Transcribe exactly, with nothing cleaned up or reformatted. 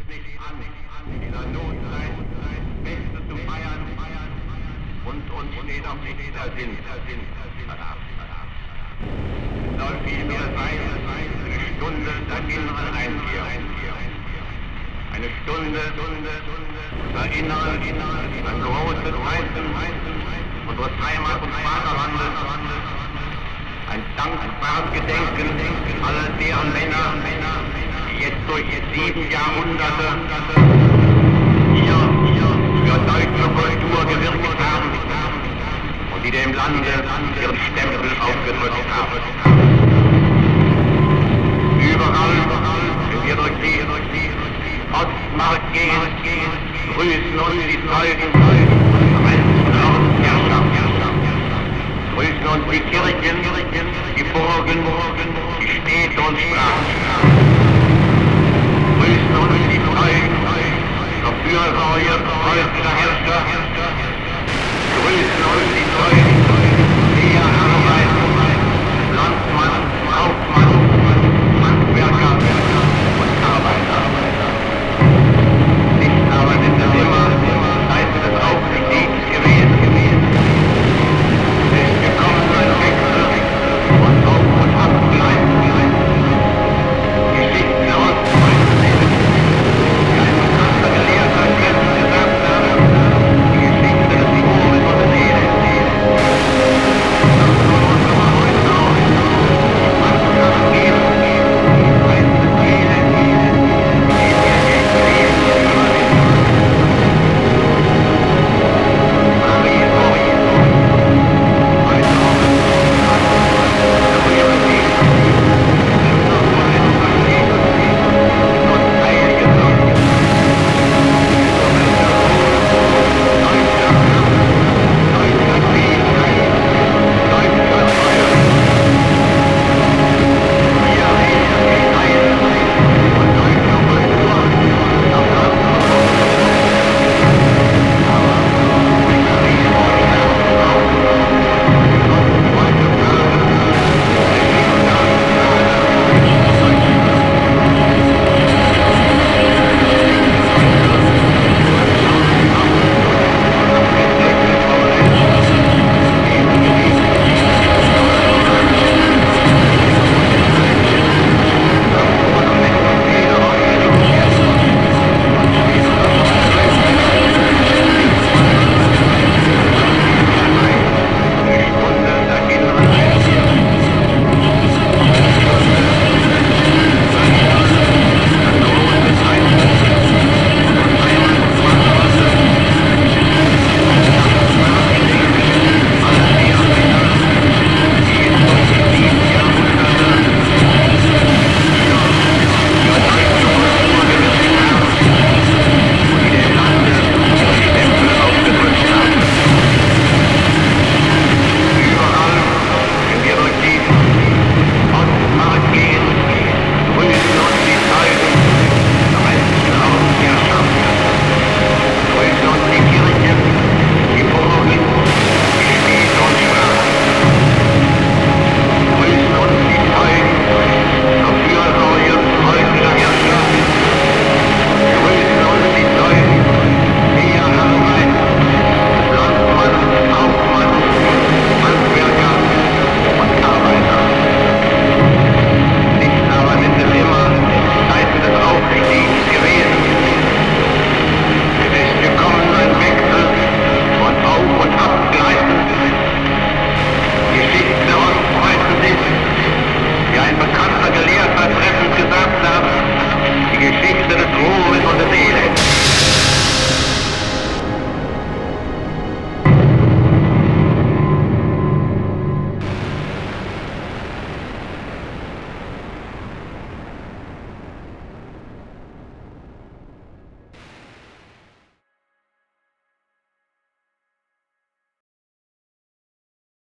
an, dieser Notzeit Feste zu feiern und uns steht auch nicht der Sinn. Es soll vielmehr sein, eine Stunde der inneren Einkehr. Eine Stunde der Erinnern an große Zeiten unseres Heimat- und Vaterlandes. Ein dankbares Gedenken aller deren Männer, die jetzt durch sieben Jahrhunderte hier für deutsche Kultur gewirkt haben und die dem Lande ihren Stempel aufgedrückt haben. Überall, wenn wir durch die Ostmark gehen, grüßen uns die Zeugen der Weltordensherrschaft. Grüßen uns die Kirchen, die Burgen, die Städte und Straßen. Grüßen uns die Zeugen der Fürsorge deutscher Herrscher. Grüßen uns die Zeugen